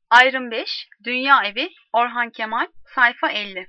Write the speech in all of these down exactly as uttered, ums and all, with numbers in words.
Ayrım beş, Dünya Evi, Orhan Kemal, sayfa elli.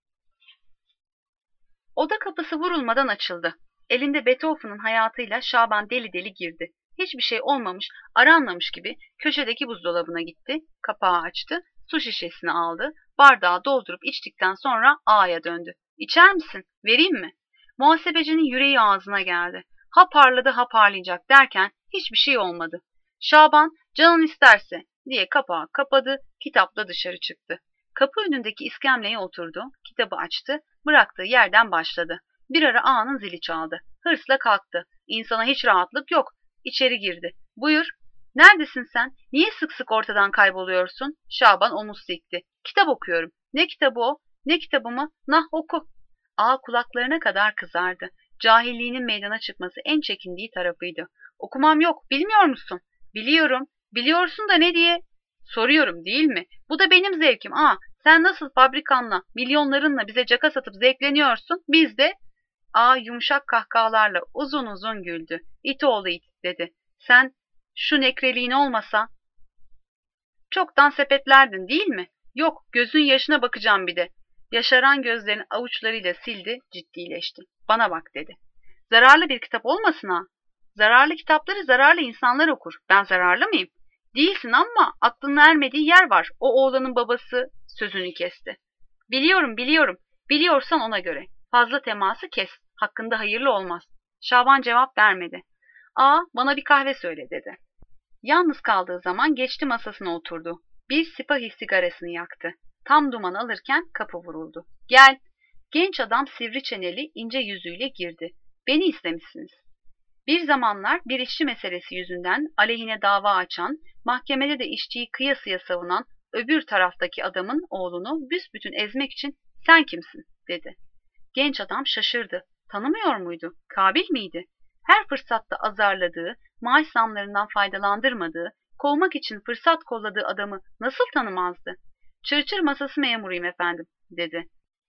Oda kapısı vurulmadan açıldı. Elinde Beethoven'ın hayatıyla Şaban deli deli girdi. Hiçbir şey olmamış, aranmamış gibi köşedeki buzdolabına gitti, kapağı açtı, su şişesini aldı, bardağı doldurup içtikten sonra ağaya döndü. "İçer misin? Vereyim mi?" Muhasebecinin yüreği ağzına geldi. Ha parladı ha parlayacak derken hiçbir şey olmadı. Şaban, "Canın isterse" diye kapağı kapadı, kitapla dışarı çıktı. Kapı önündeki iskemleye oturdu, kitabı açtı, bıraktığı yerden başladı. Bir ara ağanın zili çaldı. Hırsla kalktı. İnsana hiç rahatlık yok. İçeri girdi. "Buyur." "Neredesin sen? Niye sık sık ortadan kayboluyorsun?" Şaban omuz sikti. "Kitap okuyorum." "Ne kitabı o?" "Ne kitabı mı? Nah oku." Ağa kulaklarına kadar kızardı. Cahilliğinin meydana çıkması en çekindiği tarafıydı. "Okumam yok, bilmiyor musun?" "Biliyorum." "Biliyorsun da ne diye?" "Soruyorum değil mi? Bu da benim zevkim. Aa, sen nasıl fabrikanla, milyonlarınla bize caka satıp zevkleniyorsun, biz de..." Ağa yumuşak kahkahalarla uzun uzun güldü. "İt oğlu it," dedi. "Sen şu nekreliğin olmasa çoktan sepetlerdin değil mi?" "Yok, gözün yaşına bakacağım bir de." Yaşaran gözlerini avuçlarıyla sildi, ciddileşti. "Bana bak," dedi. "Zararlı bir kitap olmasın ha." "Zararlı kitapları zararlı insanlar okur. Ben zararlı mıyım?" "Değilsin ama aklının ermediği yer var." O oğlanın babası sözünü kesti. "Biliyorum, biliyorum. Biliyorsan ona göre. Fazla teması kes. Hakkında hayırlı olmaz." Şaban cevap vermedi. "Aa, bana bir kahve söyle," dedi. Yalnız kaldığı zaman geçti masasına oturdu. Bir sipahi sigarasını yaktı. Tam duman alırken kapı vuruldu. "Gel." Genç adam sivri çeneli, ince yüzüyle girdi. "Beni istemişsiniz." Bir zamanlar bir işçi meselesi yüzünden aleyhine dava açan, mahkemede de işçiyi kıyasıya savunan öbür taraftaki adamın oğlunu büsbütün ezmek için "Sen kimsin?" dedi. Genç adam şaşırdı. Tanımıyor muydu? Kabil miydi? Her fırsatta azarladığı, maaş zamlarından faydalandırmadığı, kovmak için fırsat kolladığı adamı nasıl tanımazdı? "Çırçır masası memuruyum efendim," dedi.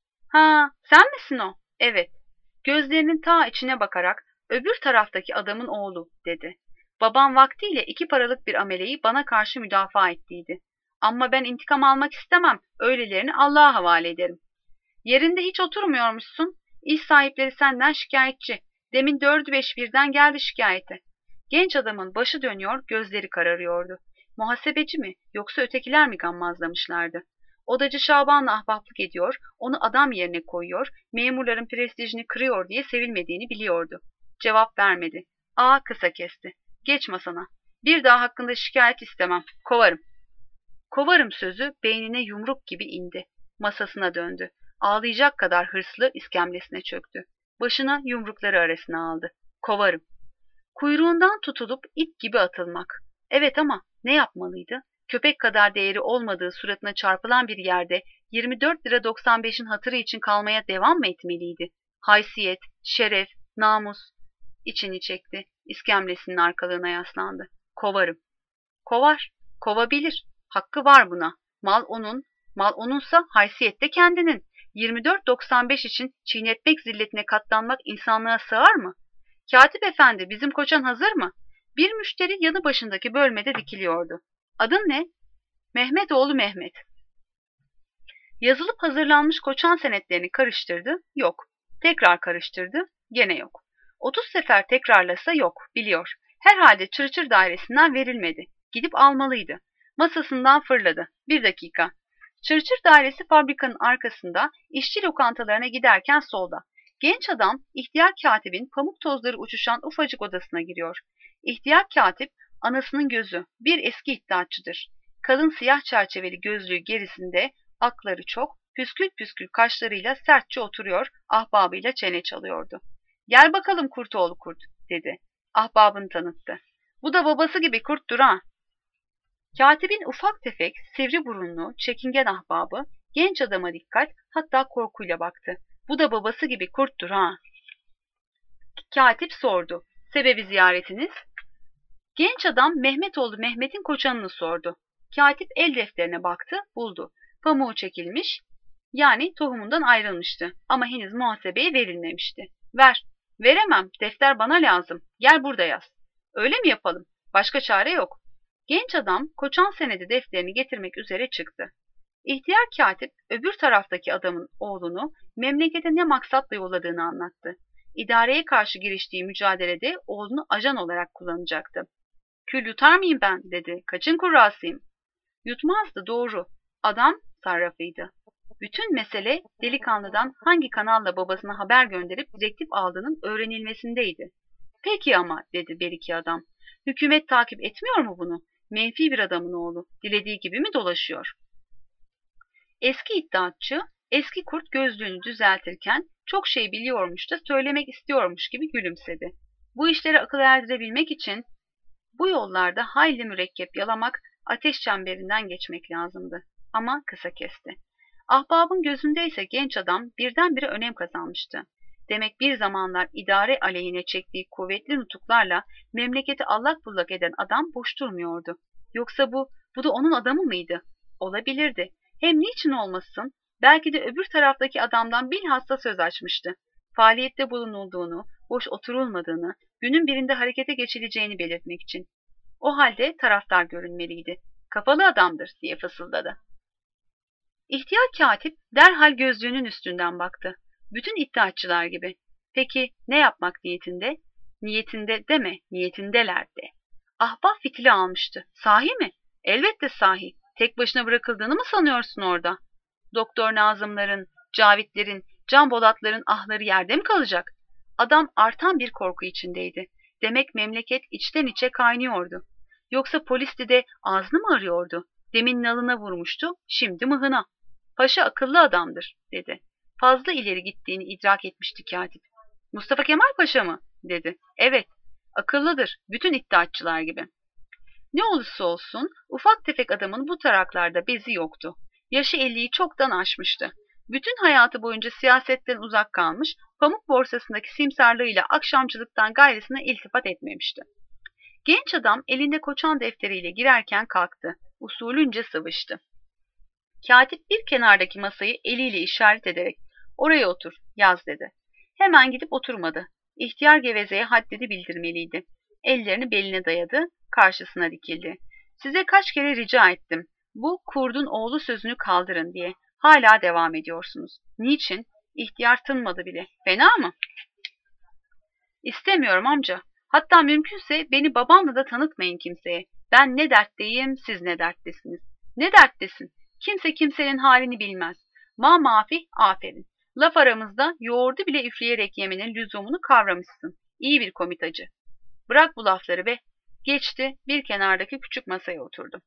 "Ha, sen misin o?" "Evet." Gözlerinin ta içine bakarak "Öbür taraftaki adamın oğlu," dedi. "Babam vaktiyle iki paralık bir ameleyi bana karşı müdafaa ettiydi. Ama ben intikam almak istemem, öylelerini Allah'a havale ederim." "Yerinde hiç oturmuyormuşsun. İş sahipleri senden şikayetçi. Demin dördü beş birden geldi şikayete." Genç adamın başı dönüyor, gözleri kararıyordu. Muhasebeci mi, yoksa ötekiler mi gammazlamışlardı? Odacı Şaban'la ahbaplık ediyor, onu adam yerine koyuyor, memurların prestijini kırıyor diye sevilmediğini biliyordu. Cevap vermedi. Ağa kısa kesti. "Geç masana. Bir daha hakkında şikayet istemem. Kovarım." "Kovarım" sözü beynine yumruk gibi indi. Masasına döndü. Ağlayacak kadar hırslı iskemlesine çöktü. Başına yumrukları arasına aldı. "Kovarım." Kuyruğundan tutulup ip gibi atılmak. Evet ama ne yapmalıydı? Köpek kadar değeri olmadığı suratına çarpılan bir yerde yirmi dört lira doksan beşin hatırı için kalmaya devam mı etmeliydi? Haysiyet, şeref, namus. İçini çekti. İskemlesinin arkalığına yaslandı. "Kovarım." Kovar. Kovabilir. Hakkı var buna. Mal onun. Mal onunsa haysiyet de kendinin. yirmi dört doksan beş için çiğnetmek zilletine katlanmak insanlığa sığar mı? "Katip efendi, bizim koçan hazır mı?" Bir müşteri yanı başındaki bölmede dikiliyordu. "Adın ne?" "Mehmetoğlu Mehmet." Yazılıp hazırlanmış koçan senetlerini karıştırdı, yok. Tekrar karıştırdı, gene yok. Otuz sefer tekrarlasa yok, biliyor. Herhalde Çırçır dairesinden verilmedi. Gidip almalıydı. Masasından fırladı. Bir dakika. Çırçır dairesi fabrikanın arkasında, işçi lokantalarına giderken solda. Genç adam, ihtiyar katibin pamuk tozları uçuşan ufacık odasına giriyor. İhtiyar katip, anasının gözü, bir eski iddiatçıdır. Kalın siyah çerçeveli gözlüğü gerisinde, akları çok, püskül püskül kaşlarıyla sertçe oturuyor, ahbabıyla çene çalıyordu. "Gel bakalım Kurtoğlu Kurt," dedi. Ahbabını tanıttı. "Bu da babası gibi kurttur ha." Katibin ufak tefek, sivri burunlu, çekingen ahbabı, genç adama dikkat, hatta korkuyla baktı. "Bu da babası gibi kurttur ha." Katip sordu. "Sebebi ziyaretiniz?" Genç adam Mehmetoğlu Mehmet'in koçanını sordu. Katip el defterine baktı, buldu. Pamuğu çekilmiş, yani tohumundan ayrılmıştı ama henüz muhasebeye verilmemişti. "Ver." "Veremem, defter bana lazım. Gel burada yaz." "Öyle mi yapalım? Başka çare yok." Genç adam koçan senedi defterini getirmek üzere çıktı. İhtiyar katip öbür taraftaki adamın oğlunu memlekete ne maksatla yolladığını anlattı. İdareye karşı giriştiği mücadelede oğlunu ajan olarak kullanacaktı. Kül yutar mıyım ben dedi. Kaçın kurrasıyım. Yutmazdı doğru. Adam sarrafıydı. Bütün mesele delikanlıdan hangi kanalla babasına haber gönderip direktif aldığının öğrenilmesindeydi. Peki ama dedi bir iki adam. Hükümet takip etmiyor mu bunu? Menfi bir adamın oğlu. Dilediği gibi mi dolaşıyor? Eski iddiatçı, eski kurt gözlüğünü düzeltirken çok şey biliyormuş da söylemek istiyormuş gibi gülümsedi. Bu işleri akıl erdirebilmek için bu yollarda hayli mürekkep yalamak, ateş çemberinden geçmek lazımdı. Ama kısa kesti. Ahbabın gözündeyse genç adam birdenbire önem kazanmıştı. Demek bir zamanlar idare aleyhine çektiği kuvvetli nutuklarla memleketi allak bullak eden adam boş durmuyordu. Yoksa bu, bu da onun adamı mıydı? Olabilirdi. Hem niçin olmasın? Belki de öbür taraftaki adamdan bilhassa söz açmıştı. Faaliyette bulunulduğunu, boş oturulmadığını, günün birinde harekete geçileceğini belirtmek için. O halde taraftar görünmeliydi. Kafalı adamdır diye fısıldadı. İhtiyar katip derhal gözlüğünün üstünden baktı. Bütün iddiatçılar gibi. Peki ne yapmak niyetinde? Niyetinde deme, niyetindeler de. Ahbap fitili almıştı. Sahi mi? Elbette sahi. Tek başına bırakıldığını mı sanıyorsun orada? Doktor Nazımların, Cavitlerin, Can Bolatların ahları yerde mi kalacak? Adam artan bir korku içindeydi. Demek memleket içten içe kaynıyordu. Yoksa polisti de ağzını mı arıyordu? Demin nalına vurmuştu, şimdi mıhına. Paşa akıllı adamdır, dedi. Fazla ileri gittiğini idrak etmişti katip. Mustafa Kemal Paşa mı? Dedi. Evet, akıllıdır, bütün iddiatçılar gibi. Ne olursa olsun, ufak tefek adamın bu taraklarda bezi yoktu. Yaşı elliyi çoktan aşmıştı. Bütün hayatı boyunca siyasetten uzak kalmış, pamuk borsasındaki simsarlığıyla akşamcılıktan gayrısına iltifat etmemişti. Genç adam elinde koçan defteriyle girerken kalktı. Usulünce sıvıştı. Katip bir kenardaki masayı eliyle işaret ederek oraya otur, yaz dedi. Hemen gidip oturmadı. İhtiyar gevezeye haddini bildirmeliydi. Ellerini beline dayadı, karşısına dikildi. Size kaç kere rica ettim. Bu kurdun oğlu sözünü kaldırın diye. Hala devam ediyorsunuz. Niçin? İhtiyar tınmadı bile. Fena mı? İstemiyorum amca. Hatta mümkünse beni babamla da tanıtmayın kimseye. Ben ne dertteyim, siz ne derttesiniz. Ne derttesin? Kimse kimsenin halini bilmez. Ma mafi, aferin. Laf aramızda yoğurdu bile üfleyerek yemenin lüzumunu kavramışsın. İyi bir komitacı. Bırak bu lafları be. Geçti, bir kenardaki küçük masaya oturdu.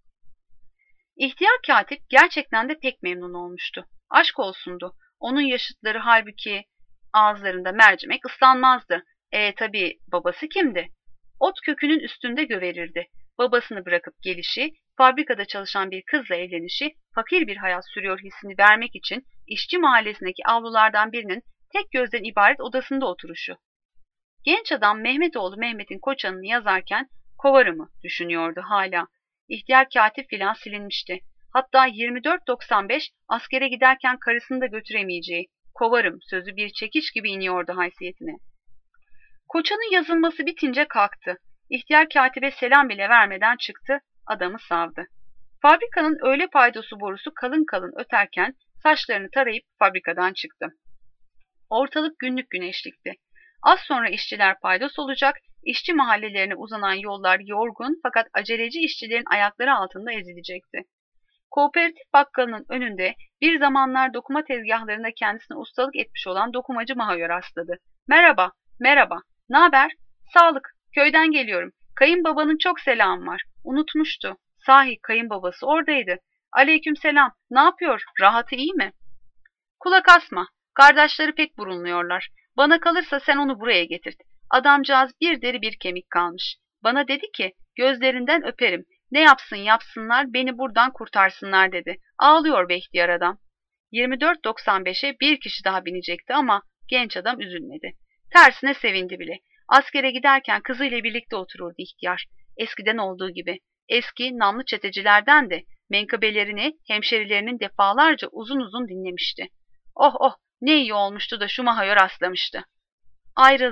İhtiyar katip gerçekten de pek memnun olmuştu. Aşk olsundu. Onun yaşıtları halbuki ağızlarında mercimek ıslanmazdı. E tabii babası kimdi? Ot kökünün üstünde göverirdi. Babasını bırakıp gelişi, fabrikada çalışan bir kızla evlenişi, fakir bir hayat sürüyor hissini vermek için işçi mahallesindeki avlulardan birinin tek gözden ibaret odasında oturuşu. Genç adam Mehmetoğlu Mehmet'in koçanını yazarken kovarımı düşünüyordu hala. İhtiyar katip filan silinmişti. Hatta yirmi dört doksan beş askere giderken karısını da götüremeyeceği kovarım sözü bir çekiç gibi iniyordu haysiyetine. Koçanın yazılması bitince kalktı. İhtiyar katibe selam bile vermeden çıktı, adamı savdı. Fabrikanın öğle paydosu borusu kalın kalın öterken saçlarını tarayıp fabrikadan çıktı. Ortalık günlük güneşlikti. Az sonra işçiler paydos olacak, işçi mahallelerine uzanan yollar yorgun fakat aceleci işçilerin ayakları altında ezilecekti. Kooperatif bakkalının önünde bir zamanlar dokuma tezgahlarında kendisine ustalık etmiş olan dokumacı Maho'ya rastladı. Merhaba, merhaba, naber? Sağlık, köyden geliyorum. Kayınbabanın çok selamı var. Unutmuştu. Sahi kayınbabası oradaydı. Aleyküm selam, ne yapıyor? Rahatı iyi mi? Kulak asma, kardeşleri pek burunluyorlar. Bana kalırsa sen onu buraya getirt. Adamcağız bir deri bir kemik kalmış. Bana dedi ki gözlerinden öperim. Ne yapsın yapsınlar beni buradan kurtarsınlar dedi. Ağlıyor be ihtiyar adam. yirmi dört doksan beşe bir kişi daha binecekti ama genç adam üzülmedi. Tersine sevindi bile. Askere giderken kızıyla birlikte otururdu ihtiyar. Eskiden olduğu gibi. Eski namlı çetecilerden de menkıbelerini hemşerilerinin defalarca uzun uzun dinlemişti. Oh oh ne iyi olmuştu da şu Maho'ya rastlamıştı. Ayrıldı.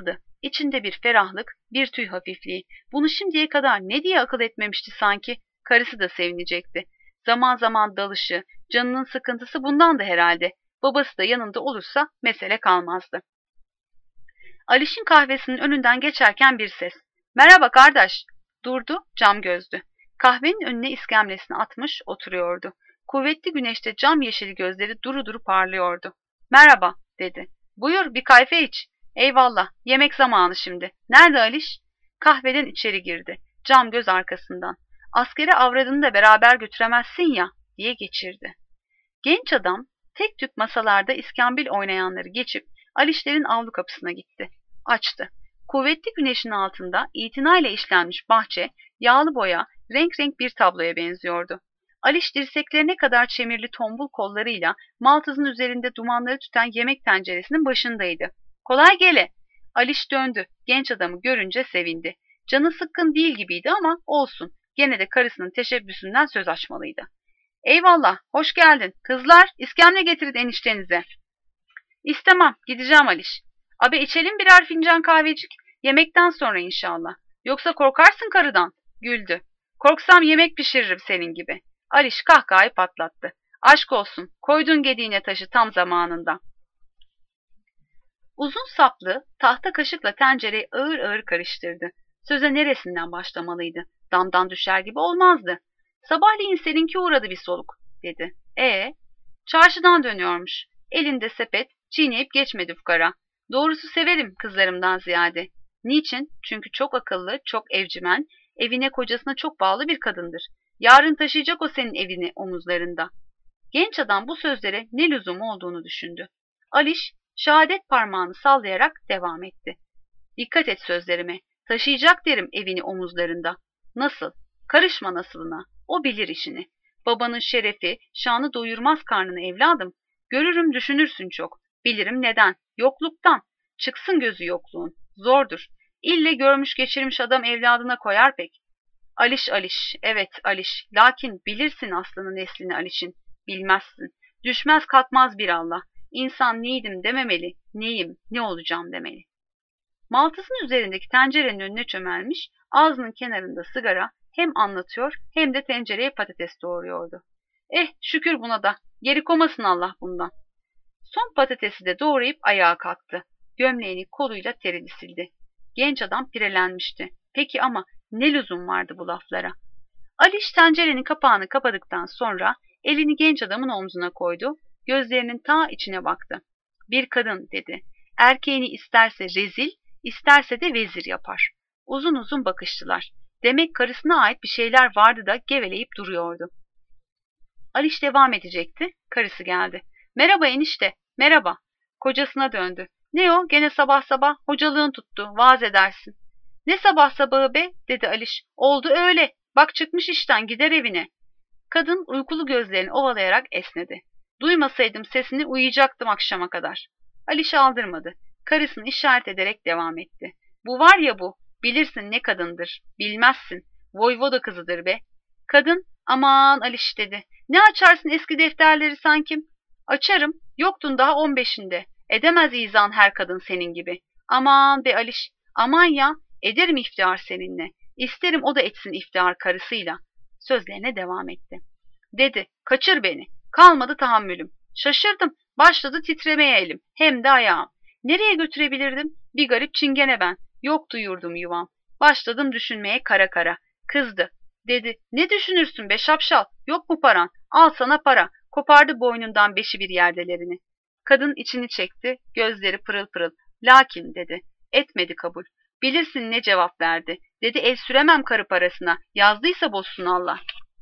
İçinde bir ferahlık, bir tüy hafifliği. Bunu şimdiye kadar ne diye akıl etmemişti sanki? Karısı da sevinecekti. Zaman zaman dalışı, canının sıkıntısı bundan da herhalde. Babası da yanında olursa mesele kalmazdı. Aliş'in kahvesinin önünden geçerken bir ses. "Merhaba kardeş." Durdu, cam gözdü. Kahvenin önüne iskemlesini atmış oturuyordu. Kuvvetli güneşte cam yeşili gözleri duru duru parlıyordu. "Merhaba," dedi. "Buyur bir kayfe iç." "Eyvallah, yemek zamanı şimdi. Nerede Aliş?" Kahveden içeri girdi. Cam göz arkasından. "Askere avradını da beraber götüremezsin ya," diye geçirdi. Genç adam tek tük masalarda iskambil oynayanları geçip Alişlerin avlu kapısına gitti. Açtı. Kuvvetli güneşin altında itinayla işlenmiş bahçe, yağlı boya, renk renk bir tabloya benziyordu. Aliş dirseklerine kadar çemirli tombul kollarıyla maltızın üzerinde dumanları tüten yemek tenceresinin başındaydı. "Kolay gele." Aliş döndü. Genç adamı görünce sevindi. Canı sıkkın değil gibiydi ama olsun. Gene de karısının teşebbüsünden söz açmalıydı. "Eyvallah, hoş geldin. Kızlar, iskemle getirin eniştenize." "İstemem, gideceğim Aliş." "Abi içelim birer fincan kahvecik. Yemekten sonra inşallah. Yoksa korkarsın karıdan." Güldü. "Korksam yemek pişiririm senin gibi." Aliş kahkahayı patlattı. "Aşk olsun, koydun gediğine taşı tam zamanında." Uzun saplı, tahta kaşıkla tencereyi ağır ağır karıştırdı. Söze neresinden başlamalıydı? Damdan düşer gibi olmazdı. "Sabahleyin seninki uğradı bir soluk," dedi. "E, çarşıdan dönüyormuş. Elinde sepet, çiğneyip geçmedi fukara. Doğrusu severim kızlarımdan ziyade." "Niçin? Çünkü çok akıllı, çok evcimen, evine kocasına çok bağlı bir kadındır. Yarın taşıyacak o senin evini omuzlarında." Genç adam bu sözlere ne lüzum olduğunu düşündü. Aliş, şehadet parmağını sallayarak devam etti. "Dikkat et sözlerime. Taşıyacak derim evini omuzlarında." "Nasıl? Karışma nasılına. O bilir işini. Babanın şerefi, şanı doyurmaz karnını evladım. Görürüm düşünürsün çok. Bilirim neden. Yokluktan. Çıksın gözü yokluğun. Zordur. İlle görmüş geçirmiş adam evladına koyar pek." "Aliş Aliş, evet Aliş. Lakin bilirsin aslını neslini Aliş'in. Bilmezsin. Düşmez kalkmaz bir Allah. İnsan neydim dememeli, neyim, ne olacağım demeli." Maltızın üzerindeki tencerenin önüne çömelmiş, ağzının kenarında sigara hem anlatıyor hem de tencereye patates doğuruyordu. "Eh şükür buna da, geri komasın Allah bundan." Son patatesi de doğrayıp ayağa kalktı. Gömleğini koluyla terini sildi. Genç adam pirelenmişti. Peki ama ne lüzum vardı bu laflara? Aliş tencerenin kapağını kapadıktan sonra elini genç adamın omzuna koydu, gözlerinin ta içine baktı. "Bir kadın," dedi. "Erkeğini isterse rezil, isterse de vezir yapar." Uzun uzun bakıştılar. Demek karısına ait bir şeyler vardı da geveleyip duruyordu. Aliş devam edecekti. Karısı geldi. "Merhaba enişte, merhaba." Kocasına döndü. "Ne o, gene sabah sabah hocalığın tuttu, vaaz edersin." "Ne sabah sabahı be," dedi Aliş. "Oldu öyle. Bak çıkmış işten gider evine." Kadın uykulu gözlerini ovalayarak esnedi. "Duymasaydım sesini uyuyacaktım akşama kadar." Aliş aldırmadı. Karısını işaret ederek devam etti. "Bu var ya bu, bilirsin ne kadındır. Bilmezsin. Voyvoda kızıdır be." Kadın, "Aman Aliş," dedi. "Ne açarsın eski defterleri sanki?" "Açarım. Yoktun daha on beşinde. Edemez izan her kadın senin gibi." "Aman be Aliş. Aman ya. Ederim iftihar seninle. İsterim o da etsin iftihar karısıyla." Sözlerine devam etti. Dedi, "Kaçır beni. Kalmadı tahammülüm." Şaşırdım. Başladı titremeye elim. Hem de ayağım. Nereye götürebilirdim? Bir garip çingene ben. Yoktu yurdum yuvam. Başladım düşünmeye kara kara. Kızdı. Dedi, "Ne düşünürsün be şapşal? Yok mu paran? Al sana para." Kopardı boynundan beşi bir yerdelerini. Kadın içini çekti. Gözleri pırıl pırıl. "Lakin," dedi. Etmedi kabul. Bilirsin ne cevap verdi. Dedi, "El süremem karı parasına. Yazdıysa bozsun Allah."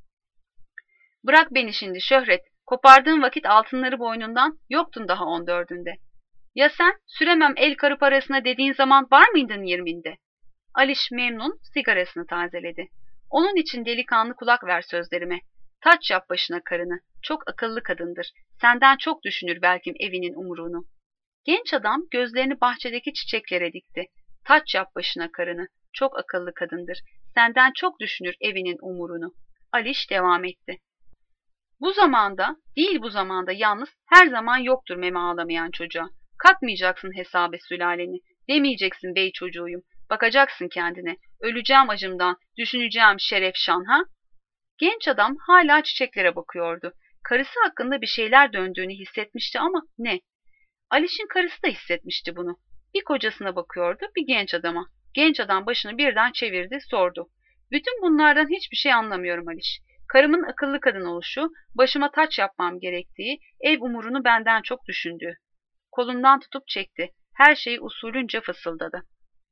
"Bırak beni şimdi Şöhret. Kopardığın vakit altınları boynundan yoktun daha on dördünde. Ya sen süremem el karı parasına dediğin zaman var mıydın yirminde?" Aliş memnun sigarasını tazeledi. "Onun için delikanlı kulak ver sözlerime. Taç yap başına karını. Çok akıllı kadındır. Senden çok düşünür belkim evinin umurunu." Genç adam gözlerini bahçedeki çiçeklere dikti. "Taç yap başına karını. Çok akıllı kadındır. Senden çok düşünür evinin umurunu." Aliş devam etti. "Bu zamanda, değil bu zamanda yalnız her zaman yoktur meme ağlamayan çocuğa. Katmayacaksın hesabı sülaleni. Demeyeceksin bey çocuğuyum. Bakacaksın kendine. Öleceğim acımdan, düşüneceğim şeref şan ha? Genç adam hala çiçeklere bakıyordu. Karısı hakkında bir şeyler döndüğünü hissetmişti ama ne? Aliş'in karısı da hissetmişti bunu. Bir kocasına bakıyordu, bir genç adama. Genç adam başını birden çevirdi, sordu. Bütün bunlardan hiçbir şey anlamıyorum Aliş. Karımın akıllı kadın oluşu, başıma taç yapmam gerektiği, ev umurunu benden çok düşündüğü. Kolundan tutup çekti. Her şeyi usulünce fısıldadı.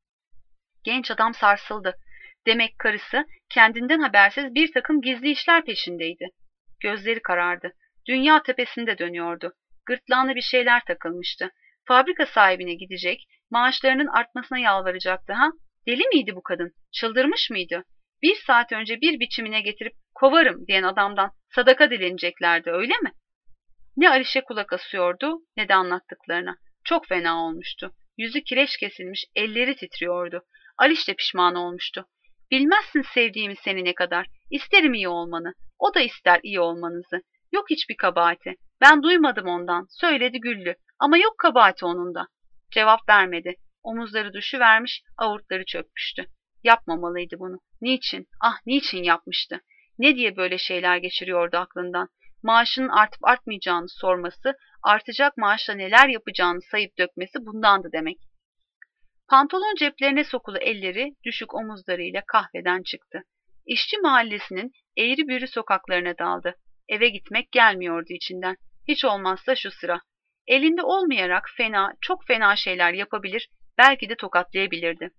Genç adam sarsıldı. Demek karısı kendinden habersiz bir takım gizli işler peşindeydi. Gözleri karardı. Dünya tepesinde dönüyordu. Gırtlağına bir şeyler takılmıştı. Fabrika sahibine gidecek, maaşlarının artmasına yalvaracaktı ha? Deli miydi bu kadın? Çıldırmış mıydı? Bir saat önce bir biçimine getirip kovarım diyen adamdan sadaka dileneceklerdi, öyle mi? Ne Aliş'e kulak asıyordu ne de anlattıklarına. Çok fena olmuştu. Yüzü kireç kesilmiş, elleri titriyordu. Aliş de pişman olmuştu. Bilmezsin sevdiğimi seni ne kadar. İsterim iyi olmanı. O da ister iyi olmanızı. Yok hiçbir kabahati. Ben duymadım ondan. Söyledi Güllü. Ama yok kabahati onun da. Cevap vermedi. Omuzları düşüvermiş, avurtları çökmüştü. Yapmamalıydı bunu. Niçin? Ah niçin yapmıştı? Ne diye böyle şeyler geçiriyordu aklından? Maaşının artıp artmayacağını sorması, artacak maaşla neler yapacağını sayıp dökmesi bundandı demek. Pantolon ceplerine sokulu elleri düşük omuzlarıyla kahveden çıktı. İşçi mahallesinin eğri büğrü sokaklarına daldı. Eve gitmek gelmiyordu içinden. Hiç olmazsa şu sıra. Elinde olmayarak fena, çok fena şeyler yapabilir, belki de tokatlayabilirdi.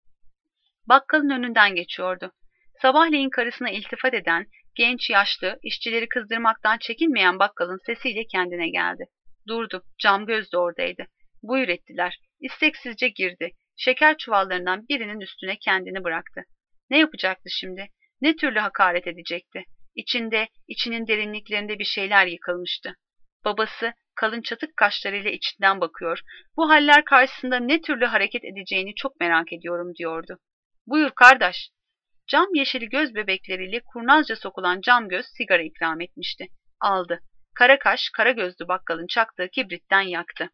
Bakkalın önünden geçiyordu. Sabahleyin karısına iltifat eden, genç yaşlı, işçileri kızdırmaktan çekinmeyen bakkalın sesiyle kendine geldi. Durdu, cam göz de oradaydı. Buyur ettiler. İsteksizce girdi. Şeker çuvallarından birinin üstüne kendini bıraktı. Ne yapacaktı şimdi? Ne türlü hakaret edecekti? İçinde, içinin derinliklerinde bir şeyler yıkılmıştı. Babası kalın çatık kaşlarıyla içinden bakıyor. Bu haller karşısında ne türlü hareket edeceğini çok merak ediyorum diyordu. Buyur kardeş. Cam yeşili göz bebekleriyle kurnazca sokulan cam göz sigara ikram etmişti. Aldı. Kara kaş, kara gözlü bakkalın çaktığı kibritten yaktı.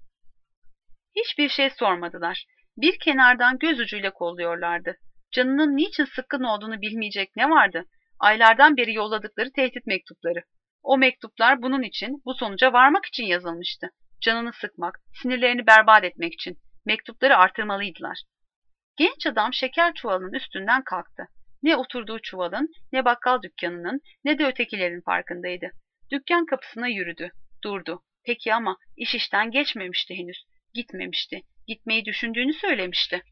Hiçbir şey sormadılar. Bir kenardan göz ucuyla kolluyorlardı. Canının niçin sıkkın olduğunu bilmeyecek ne vardı? Aylardan beri yolladıkları tehdit mektupları. O mektuplar bunun için, bu sonuca varmak için yazılmıştı. Canını sıkmak, sinirlerini berbat etmek için. Mektupları artırmalıydılar. Genç adam şeker çuvalının üstünden kalktı. Ne oturduğu çuvalın, ne bakkal dükkanının, ne de ötekilerin farkındaydı. Dükkan kapısına yürüdü, durdu. Peki ama iş işten geçmemişti henüz. Gitmemişti. Gitmeyi düşündüğünü söylemişti.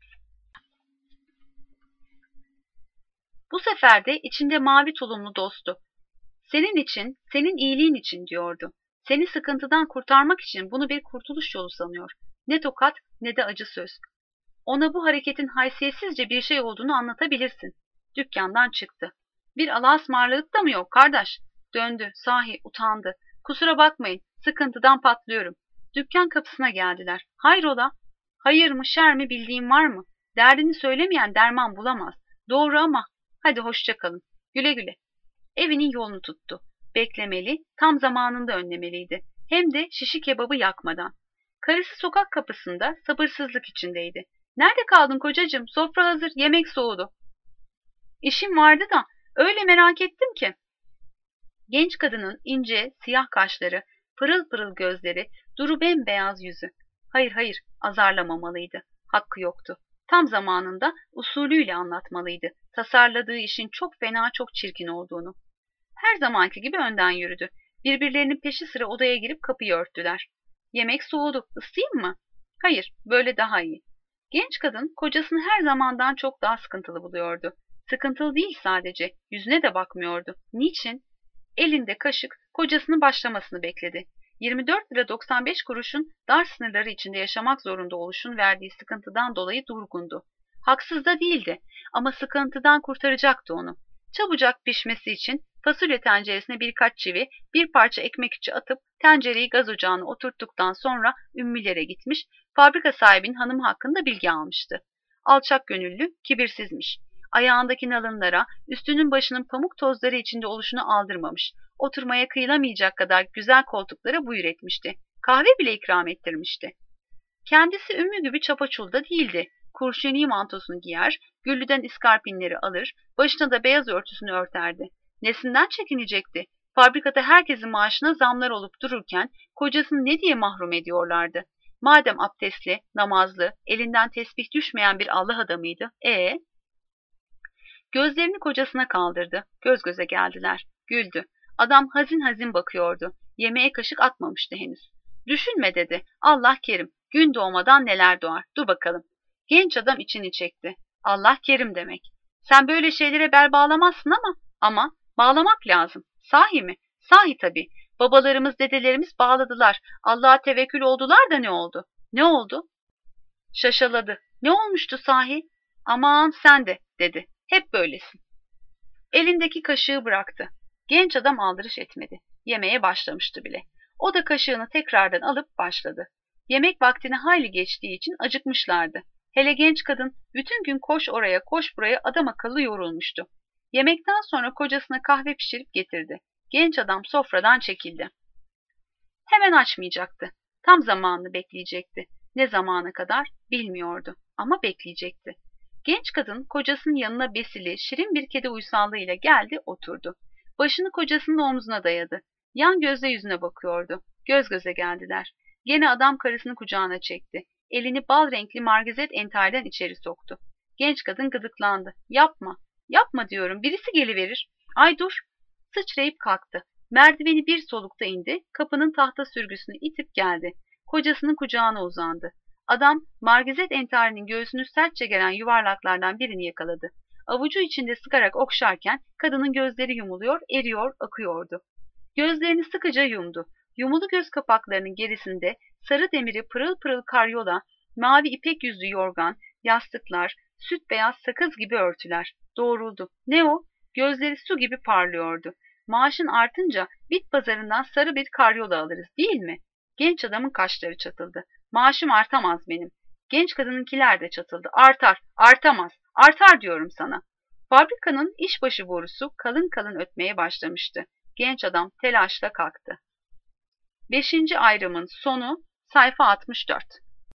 Bu sefer de içinde mavi tulumlu dostu. Senin için, senin iyiliğin için diyordu. Seni sıkıntıdan kurtarmak için bunu bir kurtuluş yolu sanıyor. Ne tokat ne de acı söz. Ona bu hareketin haysiyetsizce bir şey olduğunu anlatabilirsin. Dükkandan çıktı. Bir Allah'a ısmarladık da mı yok kardeş? Döndü, sahi utandı. Kusura bakmayın, sıkıntıdan patlıyorum. Dükkan kapısına geldiler. Hayrola? Hayır mı şer mi bildiğin var mı? Derdini söylemeyen derman bulamaz. Doğru ama hadi hoşça kalın. Güle güle. Evinin yolunu tuttu. Beklemeli, tam zamanında önlemeliydi. Hem de şişi kebabı yakmadan. Karısı sokak kapısında sabırsızlık içindeydi. Nerede kaldın kocacığım? Sofra hazır, yemek soğudu. İşim vardı da öyle merak ettim ki. Genç kadının ince, siyah kaşları, pırıl pırıl gözleri, duru bembeyaz yüzü. Hayır hayır, azarlamamalıydı. Hakkı yoktu. Tam zamanında usulüyle anlatmalıydı. Tasarladığı işin çok fena, çok çirkin olduğunu. Her zamanki gibi önden yürüdü. Birbirlerinin peşi sıra odaya girip kapıyı örttüler. Yemek soğudu, ısıtayım mı? Hayır, böyle daha iyi. Genç kadın kocasını her zamandan çok daha sıkıntılı buluyordu. Sıkıntılı değil sadece, yüzüne de bakmıyordu. Niçin? Elinde kaşık kocasının başlamasını bekledi. yirmi dört lira doksan beş kuruşun dar sınırları içinde yaşamak zorunda oluşun verdiği sıkıntıdan dolayı durgundu. Haksız da değildi ama sıkıntıdan kurtaracaktı onu. Çabucak pişmesi için fasulye tenceresine birkaç çivi, bir parça ekmek içi atıp tencereyi gaz ocağına oturttuktan sonra Ümmülere gitmiş, fabrika sahibinin hanımı hakkında bilgi almıştı. Alçak gönüllü, kibirsizmiş. Ayağındaki nalınlara, üstünün başının pamuk tozları içinde oluşunu aldırmamış. Oturmaya kıyılamayacak kadar güzel koltuklara buyur etmişti. Kahve bile ikram ettirmişti. Kendisi Ümmü gibi çapaçulda değildi. Kurşuni mantosunu giyer, güllüden iskarpinleri alır, başına da beyaz örtüsünü örterdi. Nesinden çekinecekti? Fabrikada herkesin maaşına zamlar olup dururken kocasını ne diye mahrum ediyorlardı? Madem abdestli, namazlı, elinden tesbih düşmeyen bir Allah adamıydı, e Gözlerini kocasına kaldırdı. Göz göze geldiler. Güldü. Adam hazin hazin bakıyordu. Yemeğe kaşık atmamıştı henüz. Düşünme dedi. Allah kerim. Gün doğmadan neler doğar. Dur bakalım. Genç adam içini çekti. Allah kerim demek. Sen böyle şeylere bel bağlamazsın ama ama bağlamak lazım. Sahi mi? Sahi tabii. Babalarımız, dedelerimiz bağladılar. Allah'a tevekkül oldular da ne oldu? Ne oldu? Şaşaladı. Ne olmuştu sahi? Aman sen de dedi. Hep böylesin. Elindeki kaşığı bıraktı. Genç adam aldırış etmedi. Yemeğe başlamıştı bile. O da kaşığını tekrardan alıp başladı. Yemek vaktini hayli geçtiği için acıkmışlardı. Hele genç kadın bütün gün koş oraya koş buraya adam akıllı yorulmuştu. Yemekten sonra kocasına kahve pişirip getirdi. Genç adam sofradan çekildi. Hemen açmayacaktı. Tam zamanını bekleyecekti. Ne zamana kadar bilmiyordu ama bekleyecekti. Genç kadın kocasının yanına besili, şirin bir kedi uysallığıyla geldi, oturdu. Başını kocasının omzuna dayadı. Yan gözle yüzüne bakıyordu. Göz göze geldiler. Gene adam karısını kucağına çekti. Elini bal renkli margizet entariden içeri soktu. Genç kadın gıdıklandı. Yapma, yapma diyorum, birisi geliverir. Ay dur. Sıçrayıp kalktı. Merdiveni bir solukta indi, kapının tahta sürgüsünü itip geldi. Kocasının kucağına uzandı. Adam margizet entarinin göğsünü sertçe gelen yuvarlaklardan birini yakaladı. Avucu içinde sıkarak okşarken kadının gözleri yumuluyor, eriyor, akıyordu. Gözlerini sıkıca yumdu. Yumulu göz kapaklarının gerisinde sarı demiri pırıl pırıl karyola, mavi ipek yüzlü yorgan, yastıklar, süt beyaz sakız gibi örtüler. Doğruldu. Ne o? Gözleri su gibi parlıyordu. Maaşın artınca bit pazarından sarı bir karyola alırız, değil mi? Genç adamın kaşları çatıldı. Maaşım artamaz benim. Genç kadınınkiler de çatıldı. Artar, artamaz, artar diyorum sana. Fabrikanın işbaşı borusu kalın kalın ötmeye başlamıştı. Genç adam telaşla kalktı. Beşinci ayrımın sonu sayfa altmış dört.